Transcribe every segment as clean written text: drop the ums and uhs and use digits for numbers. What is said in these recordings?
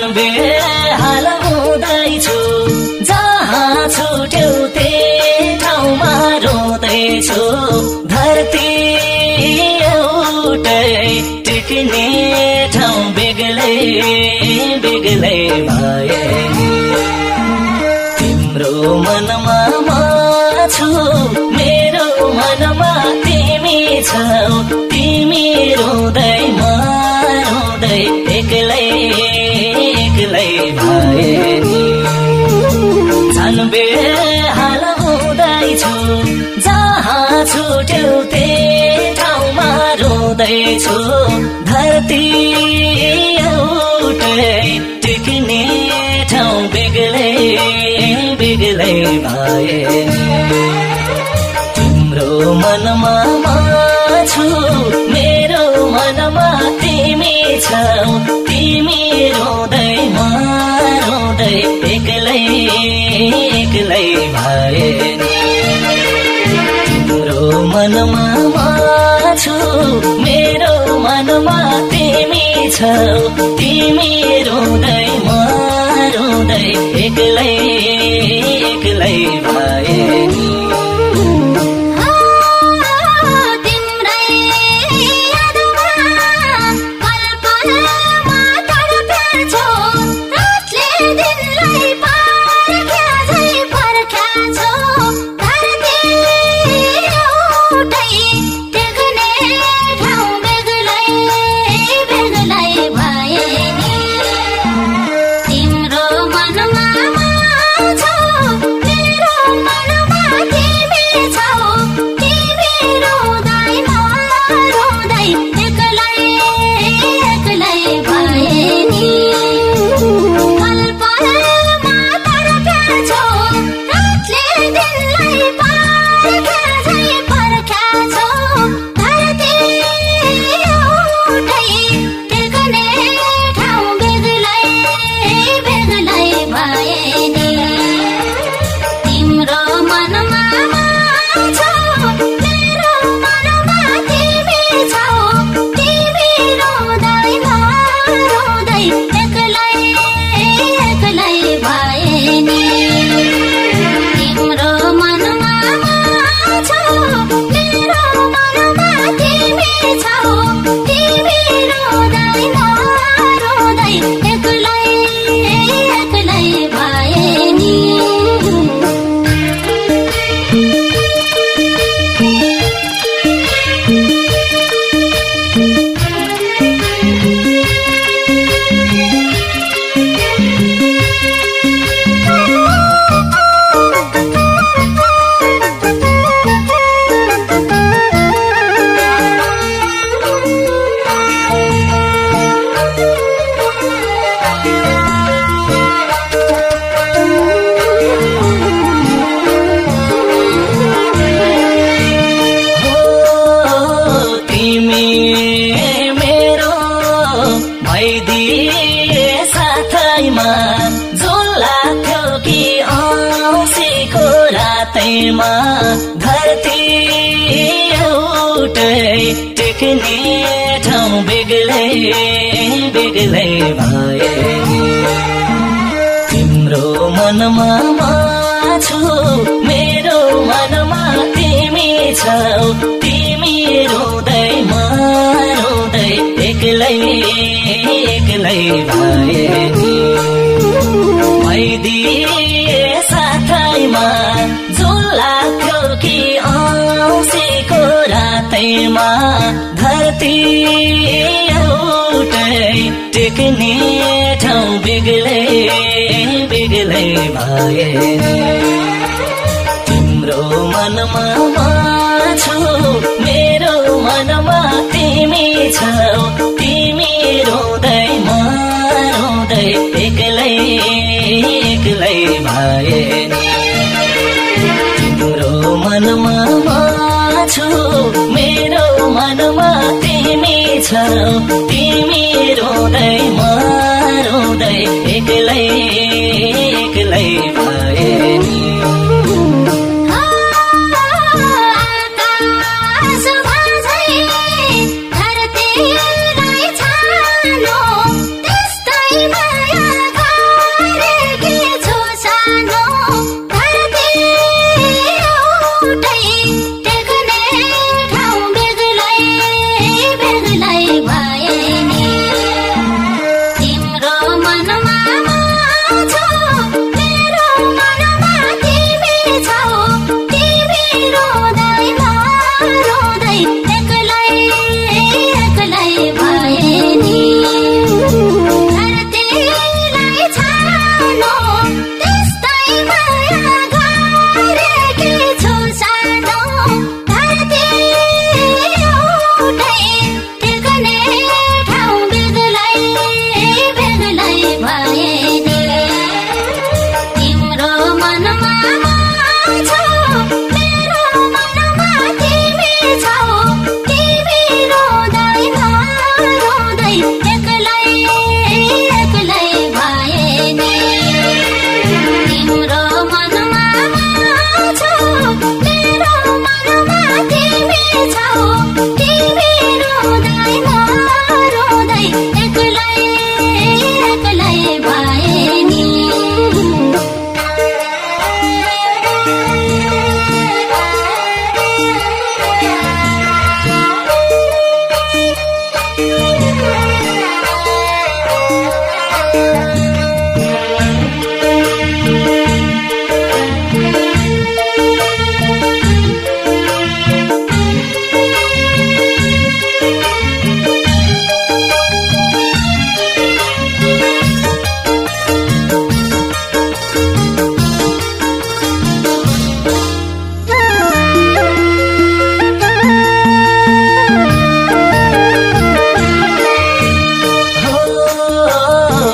बेहाल हुँदैछु जहाँ छुट्यौ त्यही ठाउँमा रोँदैछु धरती एउटै टिक्ने ठाउँ बेग्लै बेग्लै भए तिम्रो मनमा म छु मेरो मनमा तिमी छौ तिमी रोँदै म रोँदै एक्लै एक्लै भए झन् बेहाल हुँदैछु जहाँ छुट्यौ त्यही ठाउँमा रोँदैछु धरती एउटै टिक्ने ठाउँ बेग्लै बेग्लै भए तिम्रो मनमा म छु मेरो मनमा तिमी छौ तिमी रोँदै म रोँदै एक्लै एक्लै भए तिम्रो मनमा म छु मेरो मनमा तिमी छौ तिमी रोँदै म रोँदै एक्लै एक्लै भए धरती एउटै टिक्ने ठाउँ बेग्लै बेग्लै भए तिम्रो मनमा म छु मेरो मनमा तिमी छौ तिमी रोँदै म रोँदै एक्लै एक्लै भए मैदिए साथैमा लाग्थ्यो कि औँसीको रातैमा धरती एउटै टिक्ने ठाउँ बेग्लै बेग्लै भए तिम्रो मनमा म छु मेरो मनमा तिमी छौ तिमी रोँदै म रोँदै एक्लै एक्लै भए मनमा म छु मेरो मनमा तिमी छौ तिमी रोँदै म रोँदै एक्लै एक्लै भए आकाश भाँजै धरतीलाई छानो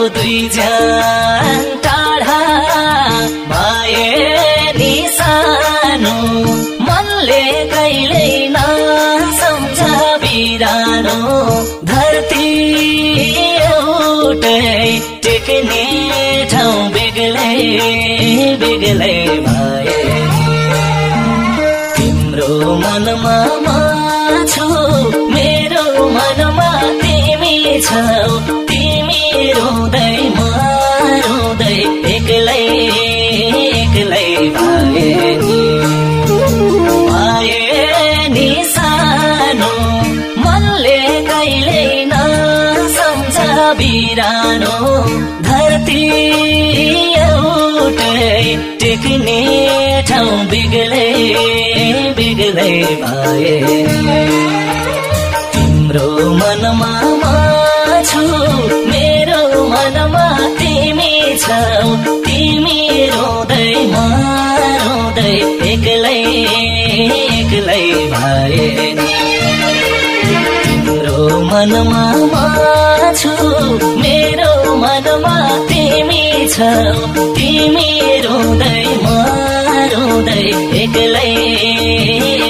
दुईजना टाढा भए नि सानो मनले कहिले नसम्झ बिरानो धरती एउटै टेक्ने ठाउँ बेग्लै बेग्लै भए तिम्रो मनमा म छु मेरो मनमा तिमी छौ तिमी रुँदै म रुँदै एक्लै एक्लै भए नि सानो मनले कहिले नसम्झ बिरानो धरती एउटै टेक्ने ठाउँ बेग्लै बेग्लै भए तिम्रो मनमा म छु मेरो मनमा तिमी छौ तिमी रुँदै म रुँदै एक्लै एक्लै भए तिम्रो मनमा म छु मेरो मनमा तिमी छौ तिमी रुँदै म रुँदै एक्लै